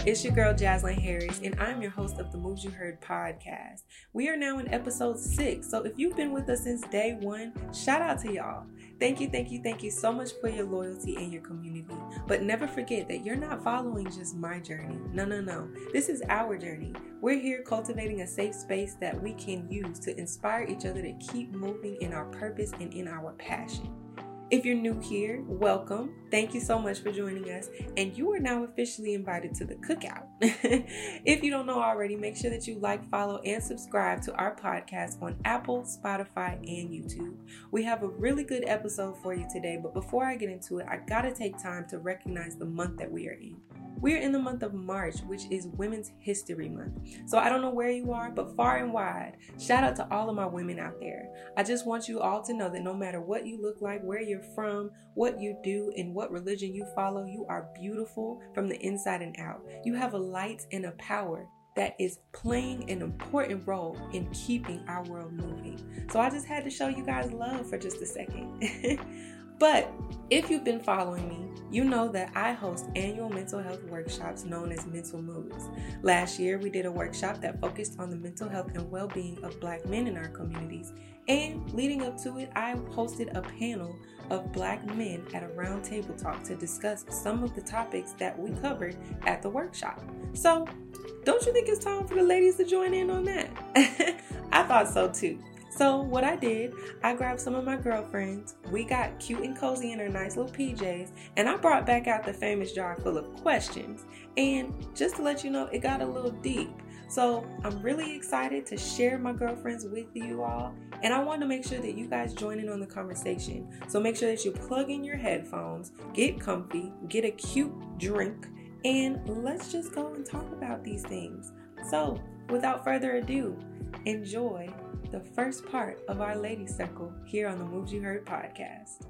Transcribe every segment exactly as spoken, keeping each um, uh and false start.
It's your girl, Jaslyn Harris, and I'm your host of the Moves You Heard podcast. We are now in episode six, so if you've been with us since day one, shout out to y'all. Thank you, thank you, thank you so much for your loyalty and your community. But never forget that you're not following just my journey. No, no, no. This is our journey. We're here cultivating a safe space that we can use to inspire each other to keep moving in our purpose and in our passion. If you're new here, welcome. Thank you so much for joining us. And you are now officially invited to the cookout. If you don't know already, make sure that you like, follow, and subscribe to our podcast on Apple, Spotify, and YouTube. We have a really good episode for you today, but before I get into it, I gotta take time to recognize the month that we are in. We're in the month of March, which is Women's History Month. So I don't know where you are, but far and wide, shout out to all of my women out there. I just want you all to know that no matter what you look like, where you're from, what you do, and what religion you follow, you are beautiful from the inside and out. You have a light and a power that is playing an important role in keeping our world moving. So I just had to show you guys love for just a second. But if you've been following me, you know that I host annual mental health workshops known as Mental Moves. Last year, we did a workshop that focused on the mental health and well-being of Black men in our communities. And leading up to it, I hosted a panel of Black men at a round table talk to discuss some of the topics that we covered at the workshop. So, don't you think it's time for the ladies to join in on that? I thought so too. So what I did, I grabbed some of my girlfriends, we got cute and cozy in our nice little P Js, and I brought back out the famous jar full of questions. And just to let you know, it got a little deep. So I'm really excited to share my girlfriends with you all, and I want to make sure that you guys join in on the conversation. So make sure that you plug in your headphones, get comfy, get a cute drink, and let's just go and talk about these things. So without further ado, enjoy the first part of our Ladies Circle here on the Moves You Heard podcast.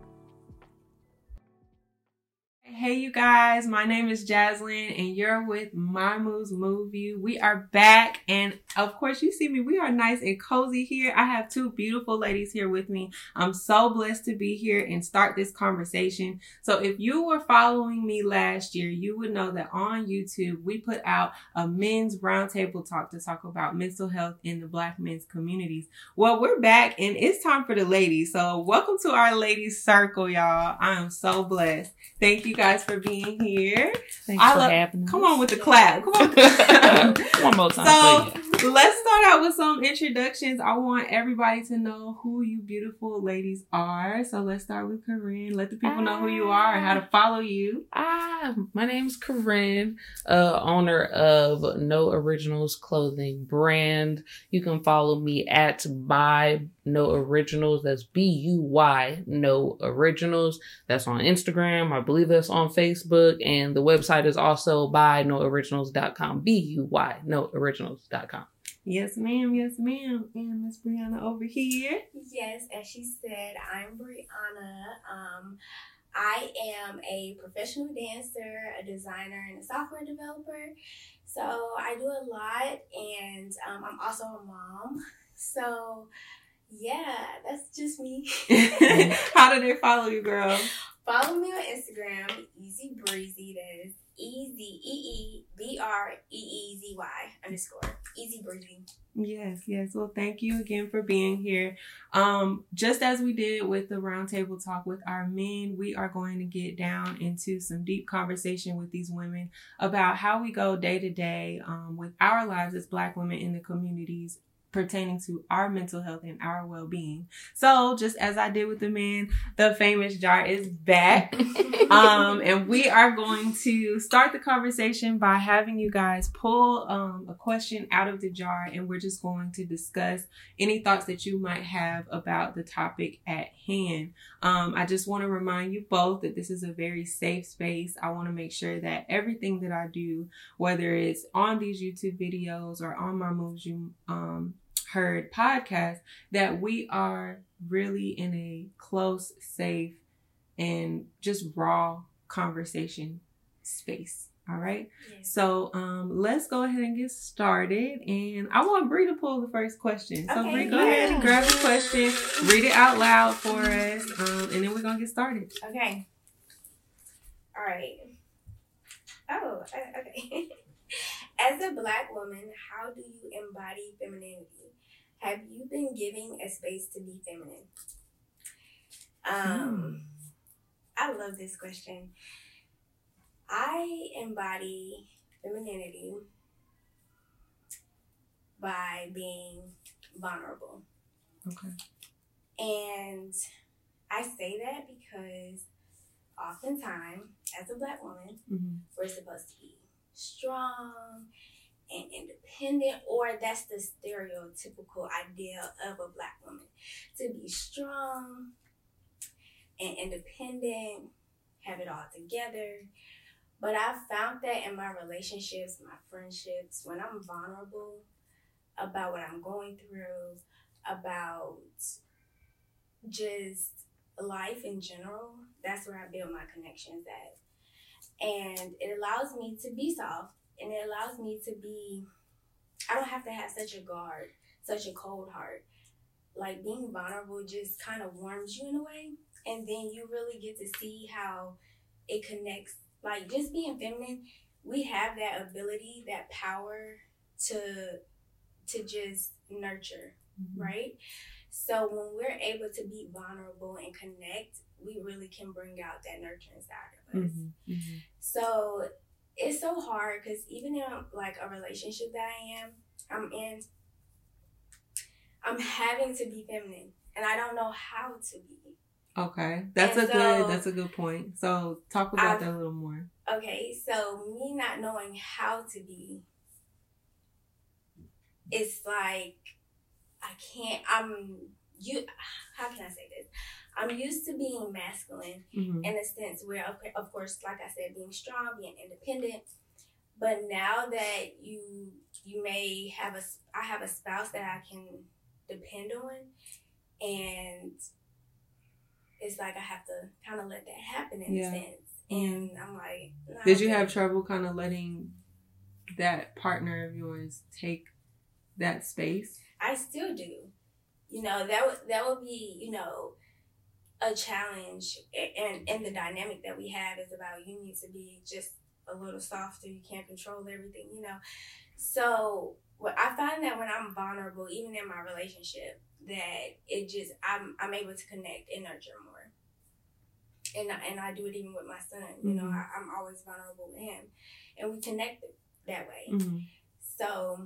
Hey you guys, my name is Jaslyn and you're with My Moves Move You. We are back, and of course you see me, we are nice and cozy here. I have two beautiful ladies here with me. I'm so blessed to be here and start this conversation. So if you were following me last year, you would know that on YouTube we put out a men's roundtable talk to talk about mental health in the Black men's communities. Well, we're back and it's time for the ladies. So welcome to our Ladies Circle, y'all. I am so blessed. Thank you guys for being here. Thanks I for love, having us. Come on with the clap. Come on. One more time. So let's start out with some introductions. I want everybody to know who you beautiful ladies are. So let's start with Corinne. Let the people know who you are and how to follow you. Ah, my name is Corinne, uh, owner of No Originals Clothing brand. You can follow me at Buy No Originals. That's B U Y No Originals. That's on Instagram. I believe that's on Facebook. And the website is also buy no originals dot com. B U Y No Originals dot com. Yes, ma'am. Yes, ma'am. And Miss Brianna over here. Yes, as she said, I'm Brianna. Um, I am a professional dancer, a designer, and a software developer. So I do a lot, and um, I'm also a mom. So yeah, that's just me. How do they follow you, girl? Follow me on Instagram, Easy Breezy. That is E Z E E B R E E Z Y underscore. Easy Breezy. Yes, yes. Well, thank you again for being here. Um, just as we did with the roundtable talk with our men, we are going to get down into some deep conversation with these women about how we go day to day um, with our lives as Black women in the communities pertaining to our mental health and our well-being. So just as I did with the men, the famous jar is back. um, and we are going to start the conversation by having you guys pull um, a question out of the jar, and we're just going to discuss any thoughts that you might have about the topic at hand. Um, I just want to remind you both that this is a very safe space. I want to make sure that everything that I do, whether it's on these YouTube videos or on my Moves You um, Heard podcast, that we are really in a close, safe, and just raw conversation space. All right. Yes. So um, let's go ahead and get started. And I want Bree to pull the first question. So okay, Bree, go yeah. ahead and grab the question, read it out loud for us, um, and then we're gonna get started. Okay. All right. Oh, okay. As a Black woman, how do you embody femininity? Have you been giving a space to be feminine? Um, mm. I love this question. I embody femininity by being vulnerable. Okay. And I say that because oftentimes, as a Black woman, mm-hmm. we're supposed to be strong and independent, or that's the stereotypical idea of a Black woman. To be strong and independent, have it all together. But I've found that in my relationships, my friendships, when I'm vulnerable about what I'm going through, about just life in general, that's where I build my connections at. And it allows me to be soft, and it allows me to be, I don't have to have such a guard, such a cold heart. Like, being vulnerable just kind of warms you in a way, and then you really get to see how it connects. Like, just being feminine, we have that ability, that power to to just nurture, mm-hmm. right? So when we're able to be vulnerable and connect, we really can bring out that nurturing side of us. Mm-hmm. Mm-hmm. So it's so hard because even in like a relationship that I am, I'm in, I'm having to be feminine, and I don't know how to be. Okay, that's and a so, good. That's a good point. So talk about I've, that a little more. Okay, so me not knowing how to be, it's like I can't. I'm you. How can I say this? I'm used to being masculine mm-hmm. in a sense where, of, of course, like I said, being strong, being independent. But now that you you may have a, I have a spouse that I can depend on, and it's like I have to kind of let that happen in yeah. a sense. And I'm like, nah, did you have trouble kind of letting that partner of yours take that space? I still do. You know, that would that would be, you know, a challenge, and and the dynamic that we have is about you need to be just a little softer. You can't control everything, you know. So what I find that when I'm vulnerable, even in my relationship, that it just I'm I'm able to connect and nurture more. And I, and I do it even with my son. You know, mm-hmm. I, I'm always vulnerable with him, and we connect that way. Mm-hmm. So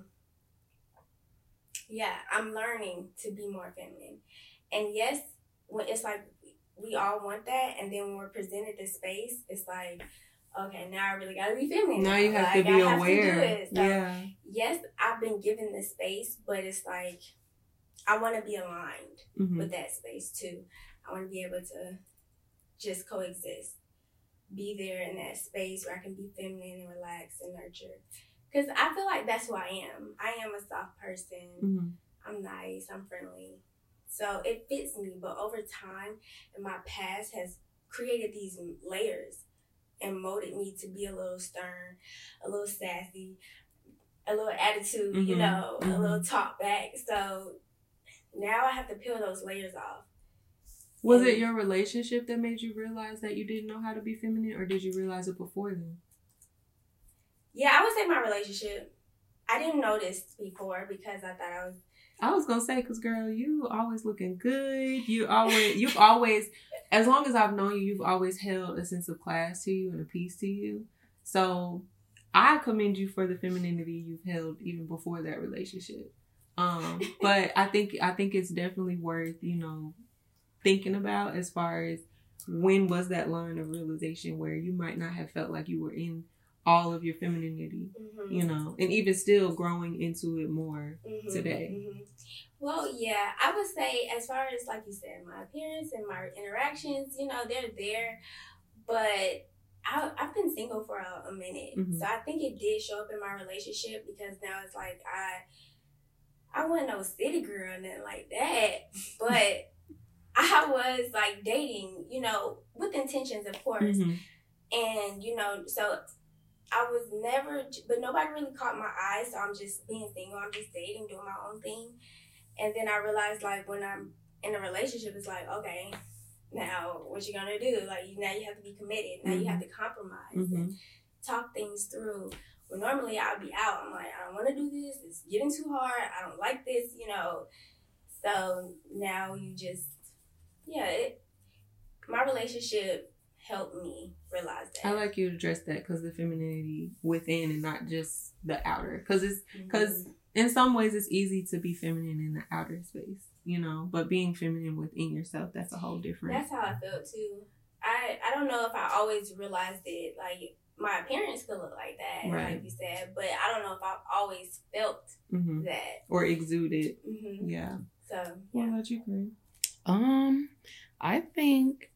yeah, I'm learning to be more feminine. And yes, when it's like we all want that, and then when we're presented the space, it's like, okay, now I really gotta be feminine. Now you have like, to be I aware. Have to do it. So, yeah. Yes, I've been given the space, but it's like I want to be aligned mm-hmm. with that space too. I want to be able to just coexist, be there in that space where I can be feminine and relaxed and nurtured. Because I feel like that's who I am. I am a soft person. Mm-hmm. I'm nice. I'm friendly. So it fits me. But over time, and my past has created these layers and molded me to be a little stern, a little sassy, a little attitude, mm-hmm. you know, mm-hmm. a little talk back. So now I have to peel those layers off. Was and, it your relationship that made you realize that you didn't know how to be feminine, or did you realize it before then? Yeah, I would say my relationship. I didn't notice before because I thought I was... I was going to say, because, girl, you always looking good. You always, you've always, as long as I've known you, you've always held a sense of class to you and a peace to you. So I commend you for the femininity you've held even before that relationship. Um, but I think I think it's definitely worth, you know, thinking about as far as when was that line of realization where you might not have felt like you were in all of your femininity, mm-hmm. you know, and even still growing into it more mm-hmm. today. Mm-hmm. Well, yeah, I would say as far as, like you said, my appearance and my interactions, you know, they're there, but I, I've been single for a, a minute. Mm-hmm. So I think it did show up in my relationship because now it's like I, I wasn't no city girl or nothing like that, but I was like dating, you know, with intentions, of course. Mm-hmm. And, you know, so I was never, but nobody really caught my eye, so I'm just being single. I'm just dating, doing my own thing. And then I realized, like, when I'm in a relationship, it's like, okay, now what you gonna do? Like, now you have to be committed. Now mm-hmm. you have to compromise mm-hmm. and talk things through. Well, normally I'll be out. I'm like, I don't want to do this. It's getting too hard. I don't like this, you know. So now you just, yeah, it, my relationship helped me realize that. I like you to address that because the femininity within and not just the outer. Because it's because mm-hmm. in some ways it's easy to be feminine in the outer space, you know, but being feminine within yourself, that's a whole different. That's how I felt too. I, I don't know if I always realized it. Like, my appearance could look like that, right. like you said, but I don't know if I've always felt mm-hmm. that. Or exuded. Mm-hmm. Yeah. So, yeah. What about you, Corinne? Um, I think,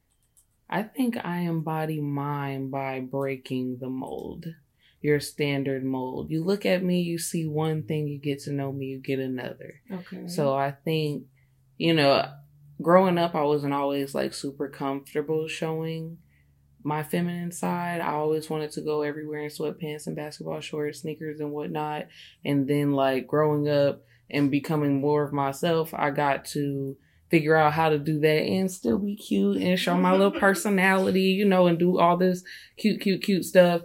I think I embody mine by breaking the mold. Your standard mold. You look at me, you see one thing, you get to know me, you get another. Okay. So I think, you know, growing up, I wasn't always like super comfortable showing my feminine side. I always wanted to go everywhere in sweatpants and basketball shorts, sneakers and whatnot. And then like growing up and becoming more of myself, I got to figure out how to do that and still be cute and show my little personality, you know, and do all this cute, cute, cute stuff.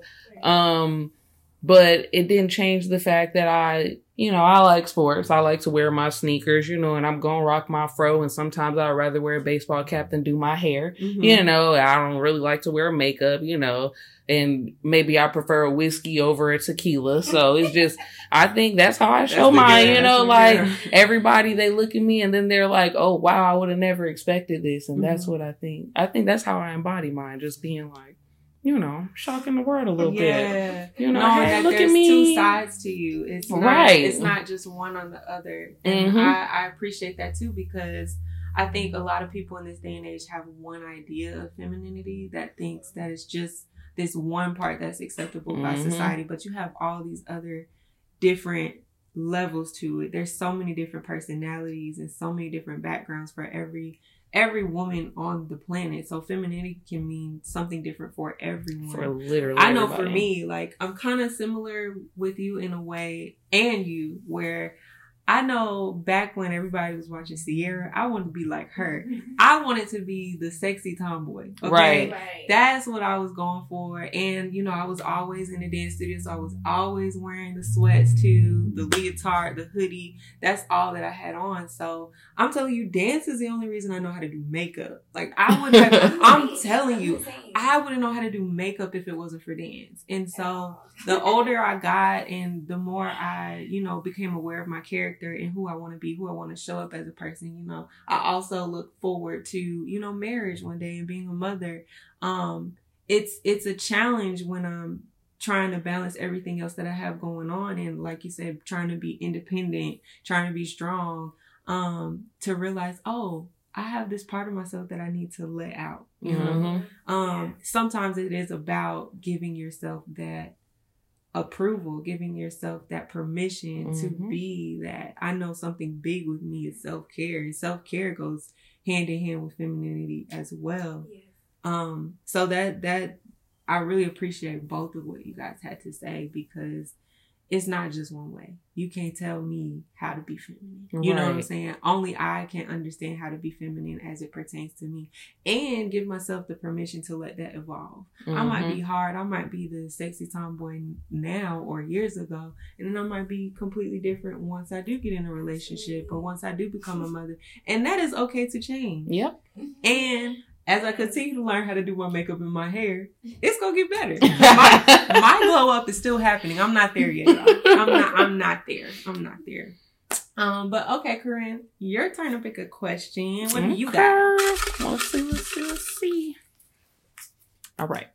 Um, but it didn't change the fact that I, you know, I like sports. I like to wear my sneakers, you know, and I'm going to rock my fro. And sometimes I'd rather wear a baseball cap than do my hair. Mm-hmm. You know, I don't really like to wear makeup, you know, and maybe I prefer a whiskey over a tequila. So it's just, I think that's how I show mine, you know, like girl. Everybody, they look at me and then they're like, oh, wow, I would have never expected this. And mm-hmm. that's what I think. I think that's how I embody mine, just being like, you know, shocking the world a little yeah. bit. You know, knowing hey, that look there's at me. two sides to you. It's not, right. It's not just one on the other. And mm-hmm. I, I appreciate that too, because I think a lot of people in this day and age have one idea of femininity that thinks that it's just this one part that's acceptable mm-hmm. by society, but you have all these other different levels to it. There's so many different personalities and so many different backgrounds for every every woman on the planet. So femininity can mean something different for everyone. For literally I know everybody. For me, like, I'm kind of similar with you in a way, and you, where I know back when everybody was watching Sierra, I wanted to be like her. I wanted to be the sexy tomboy. Okay? Right. right. That's what I was going for. And, you know, I was always in the dance studio, so I was always wearing the sweats too, the leotard, the hoodie. That's all that I had on. So I'm telling you, dance is the only reason I know how to do makeup. Like, I wouldn't have, I'm telling you, I wouldn't know how to do makeup if it wasn't for dance. And so the older I got and the more I, you know, became aware of my character and who I want to be, who I want to show up as a person, you know, I also look forward to, you know, marriage one day and being a mother. Um, it's, it's a challenge when I'm trying to balance everything else that I have going on. And like you said, trying to be independent, trying to be strong, um, to realize, oh, I have this part of myself that I need to let out, you know? Mm-hmm. Um, sometimes it is about giving yourself that approval, giving yourself that permission mm-hmm. to be that. I know something big with me is self-care, and self-care goes hand in hand with femininity as well. Yeah. Um, so that, that I really appreciate both of what you guys had to say, because it's not just one way. You can't tell me how to be feminine. You right. know what I'm saying? Only I can understand how to be feminine as it pertains to me, and give myself the permission to let that evolve. Mm-hmm. I might be hard. I might be the sexy tomboy now or years ago. And then I might be completely different once I do get in a relationship or once I do become a mother. And that is okay to change. Yep. And as I continue to learn how to do my makeup and my hair, it's gonna get better. My, my glow up is still happening. I'm not there yet, y'all. I'm not. I'm not there. I'm not there. Um, but okay, Corinne, your turn to pick a question. What do you got? Let's see. Let's see. Let's see. All right.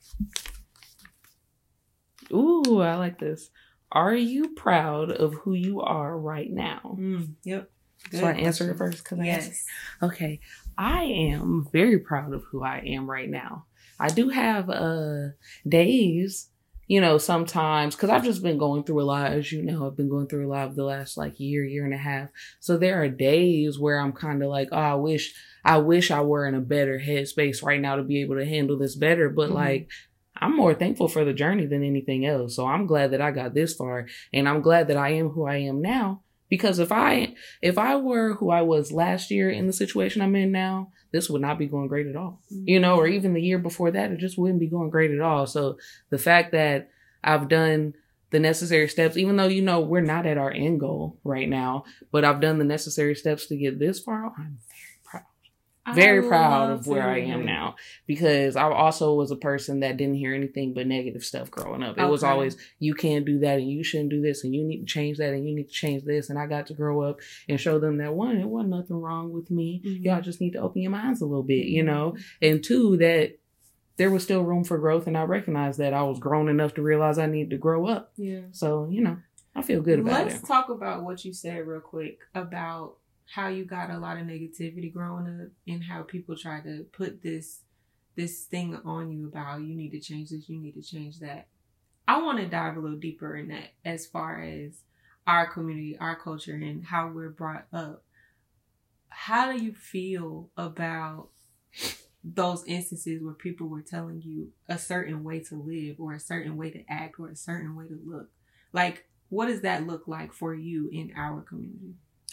Ooh, I like this. Are you proud of who you are right now? Mm, yep. Good so I answer it first because yes. I okay. I am very proud of who I am right now. I do have uh days, you know, sometimes, because I've just been going through a lot, as you know, I've been going through a lot of the last like year, year and a half. So there are days where I'm kind of like, oh, I wish, I wish I were in a better headspace right now to be able to handle this better. But mm-hmm. like, I'm more thankful for the journey than anything else. So I'm glad that I got this far, and I'm glad that I am who I am now. Because if I, if I were who I was last year in the situation I'm in now, this would not be going great at all, mm-hmm. you know, or even the year before that, it just wouldn't be going great at all. So the fact that I've done the necessary steps, even though, you know, we're not at our end goal right now, but I've done the necessary steps to get this far. I'm very proud. Very I proud of where I am now, because I also was a person that didn't hear anything but negative stuff growing up. It okay. was always, you can't do that and you shouldn't do this and you need to change that and you need to change this. And I got to grow up and show them that, one, it wasn't nothing wrong with me. Mm-hmm. Y'all just need to open your minds a little bit, you know, and two, that there was still room for growth. And I recognized that I was grown enough to realize I needed to grow up. Yeah. So, you know, I feel good about Let's it. Let's talk about what you said real quick about how you got a lot of negativity growing up and how people try to put this, this thing on you about you need to change this, you need to change that. I want to dive a little deeper in that as far as our community, our culture, and how we're brought up. How do you feel about those instances where people were telling you a certain way to live or a certain way to act or a certain way to look? Like, what does that look like for you in our community?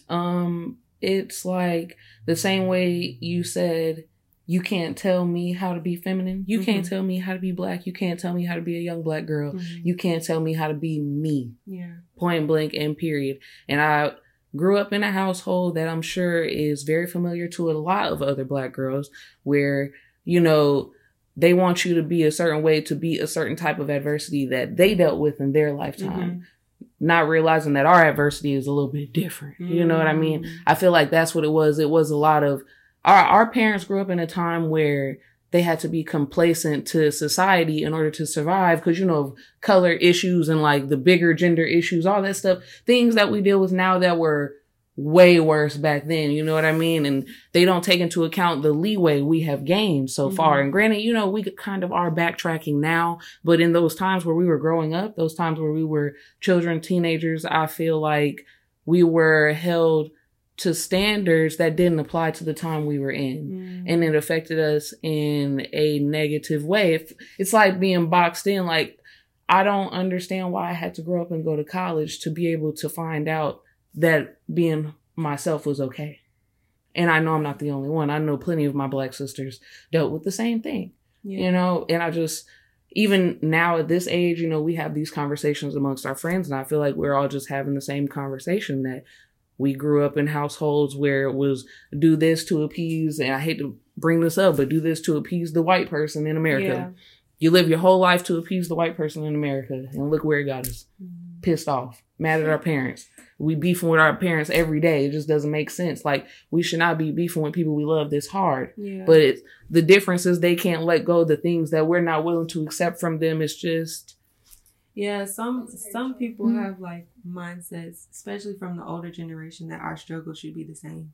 Um, it's like the same way you said, you can't tell me how to be feminine. You mm-hmm. can't tell me how to be black. You can't tell me how to be a young black girl. Mm-hmm. You can't tell me how to be me. Yeah. Point blank and period. And I grew up in a household that I'm sure is very familiar to a lot of other black girls where, you know, they want you to be a certain way to beat a certain type of adversity that they dealt with in their lifetime. Mm-hmm. Not realizing that our adversity is a little bit different. Mm-hmm. You know what I mean? I feel like that's what it was. It was a lot of, our, our parents grew up in a time where they had to be complacent to society in order to survive because, you know, color issues and like the bigger gender issues, all that stuff, things that we deal with now that were way worse back then. You know what I mean? And they don't take into account the leeway we have gained so mm-hmm. far. And granted, you know, we kind of are backtracking now, but in those times where we were growing up, those times where we were children, teenagers, I feel like we were held to standards that didn't apply to the time we were in. Mm. And it affected us in a negative way. If, it's like being boxed in. Like, I don't understand why I had to grow up and go to college to be able to find out that being myself was okay. And I know I'm not the only one. I know plenty of my black sisters dealt with the same thing, yeah. you know, and I just, even now at this age, you know, we have these conversations amongst our friends and I feel like we're all just having the same conversation that we grew up in households where it was do this to appease, and I hate to bring this up, but do this to appease the white person in America. Yeah. You live your whole life to appease the white person in America, and look where it got us. Mm. Pissed off, mad at our parents. We beefing with our parents every day. It just doesn't make sense. Like, we should not be beefing with people we love this hard. Yeah. But it's, the difference is they can't let go of the things that we're not willing to accept from them. It's just... Yeah, some some people mm-hmm. have like mindsets, especially from the older generation, that our struggle should be the same.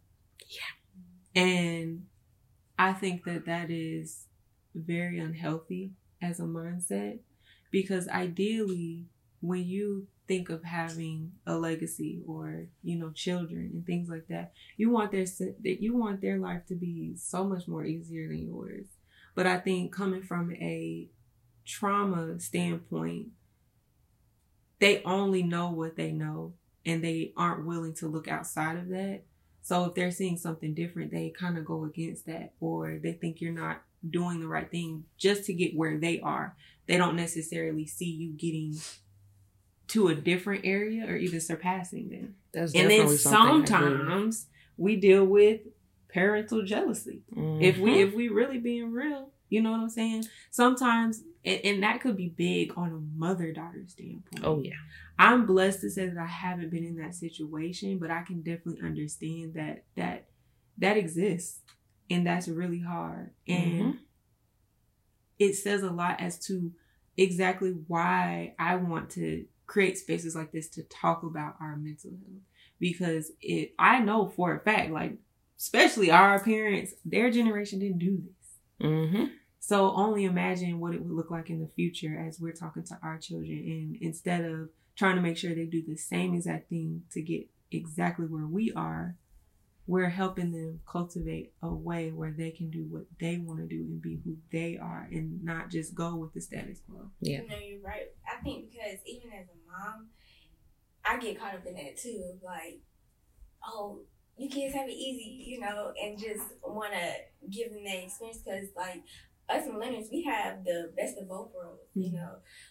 Yeah. And I think that that is very unhealthy as a mindset, because ideally, when you think of having a legacy or, you know, children and things like that, you want their you want their life to be so much more easier than yours. But I think coming from a trauma standpoint, they only know what they know and they aren't willing to look outside of that. So if they're seeing something different, they kind of go against that, or they think you're not doing the right thing just to get where they are. They don't necessarily see you getting to a different area or even surpassing them. That's and then sometimes we deal with parental jealousy. Mm-hmm. If we if we really being real, you know what I'm saying? Sometimes, and, and that could be big on a mother-daughter standpoint. Oh, yeah. I'm blessed to say that I haven't been in that situation, but I can definitely understand that that that exists, and that's really hard. And mm-hmm. it says a lot as to exactly why I want to create spaces like this to talk about our mental health, because it I know for a fact, like, especially our parents, their generation didn't do this. Mm-hmm. So only imagine what it would look like in the future as we're talking to our children. And instead of trying to make sure they do the same exact thing to get exactly where we are, we're helping them cultivate a way where they can do what they want to do and be who they are and not just go with the status quo. Yeah. You know, you're right. I think because even as a mom, I get caught up in that too. Like, oh, you kids have it easy, you know, and just want to give them that experience because, like, us millennials, we have the best of both worlds, you know.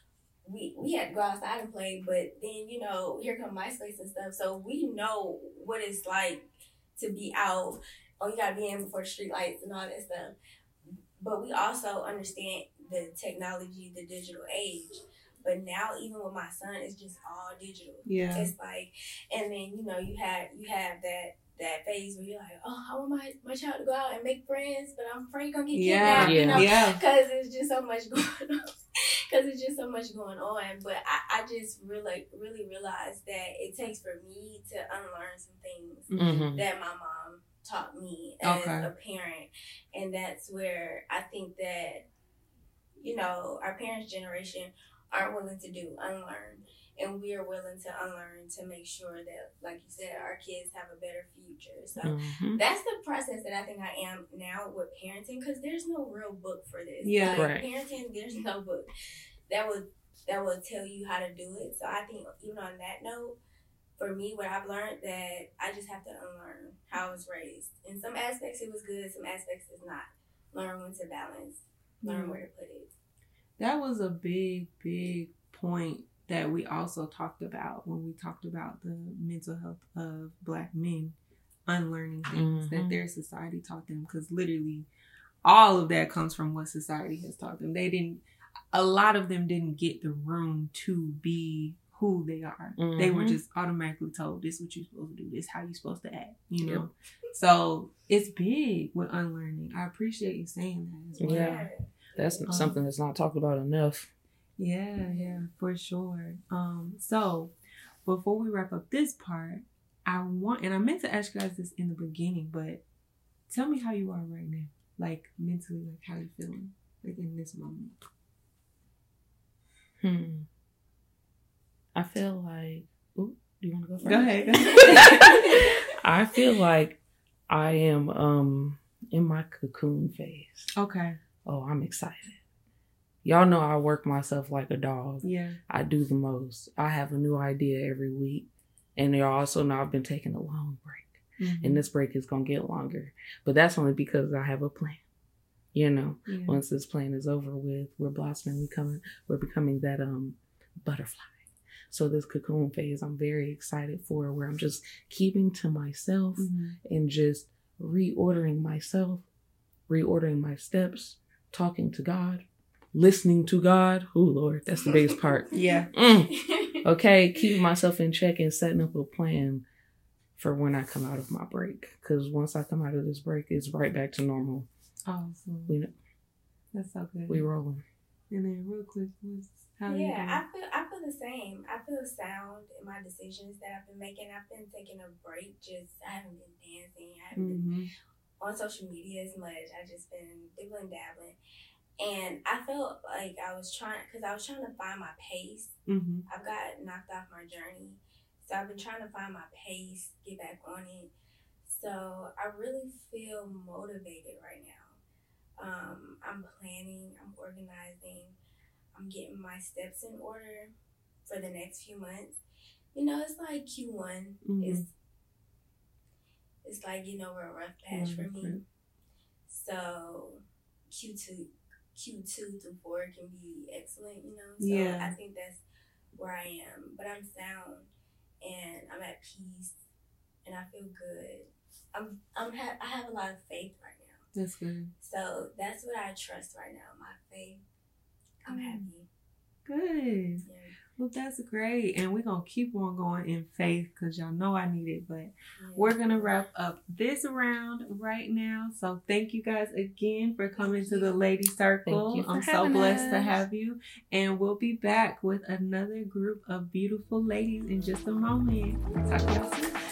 we we had to go outside and play, but then, you know, here come MySpace and stuff. So we know what it's like to be out. Oh, you gotta be in before the street lights and all that stuff. But we also understand the technology, the digital age. But now, even with my son, it's just all digital. Yeah. It's like, and then, you know, you have you have that that phase where you're like, oh, I want my, my child to go out and make friends, but I'm afraid gonna get Yeah. kidnapped, Yeah. you know, Yeah. because it's just so much going on. Because it's just so much going on. But I, I just really, really realized that it takes for me to unlearn some things Mm-hmm. that my mom taught me as Okay. a parent. And that's where I think that, you know, our parents' generation aren't willing to do, unlearn. And we are willing to unlearn to make sure that, like you said, our kids have a better future. So Mm-hmm. that's the process that I think I am now with parenting, because there's no real book for this. Yeah. Like, Right. parenting, there's no book that would that will tell you how to do it. So I think even on that note, for me, what I've learned that I just have to unlearn how I was raised. In some aspects it was good, some aspects it's not. Learn when to balance, learn Mm. where to put it. That was a big, big point that we also talked about when we talked about the mental health of Black men unlearning things Mhm. that their society taught them. Because literally, all of that comes from what society has taught them. They didn't. A lot of them didn't get the room to be who they are. They were Mhm. just automatically told, "This is what you're supposed to do. This is how you're supposed to act." You know. Yep. So it's big with unlearning. I appreciate you saying that as well. Yeah. That's Um, something that's not talked about enough. Yeah, yeah, for sure. Um, so before we wrap up this part, I want, and I meant to ask you guys this in the beginning, but tell me how you are right now, like mentally, like how you feeling, like in this moment. Hmm. I feel like. Ooh, do you want to go first? Go ahead. Go ahead. I feel like I am um in my cocoon phase. Okay. Oh, I'm excited. Y'all know I work myself like a dog. Yeah. I do the most. I have a new idea every week. And y'all also know I've been taking a long break. Mm-hmm. And this break is going to get longer. But that's only because I have a plan. You know, Yeah. once this plan is over with, we're blossoming, we coming, we're becoming that um butterfly. So this cocoon phase, I'm very excited for, where I'm just keeping to myself Mhm. and just reordering myself, reordering my steps, talking to God, listening to God. Oh, Lord, that's the biggest part. Yeah. Mm. Okay, keeping myself in check and setting up a plan for when I come out of my break. Because once I come out of this break, it's right back to normal. Awesome. We That's so good. we rolling. And then real quick, what's, how you Yeah, doing? I feel I feel the same. I feel sound in my decisions that I've been making. I've been taking a break. Just I haven't been dancing. I haven't been Mhm. on social media as much. I just been dibbling dabbling, and I felt like I was trying because I was trying to find my pace. Mhm. I've got knocked off my journey, so I've been trying to find my pace, get back on it. So I really feel motivated right now. Um, I'm planning. I'm organizing. I'm getting my steps in order for the next few months. You know, it's like Q one. Mhm. It's it's like getting over a rough patch for me. Mhm. So Q two, Q two to four can be excellent. You know, so Yeah. I think that's where I am. But I'm sound and I'm at peace and I feel good. I'm I'm ha- I have a lot of faith right now. That's good. So that's what I trust right now. My faith. I'm Mm. happy. Good. Yeah. Well, that's great. And we're going to keep on going in faith because y'all know I need it. But Yeah. we're going to wrap up this round right now. So thank you guys again for coming to the Lady Circle. Thank you for I'm so having blessed to us. have you. And we'll be back with another group of beautiful ladies in just a moment. Talk to y'all soon.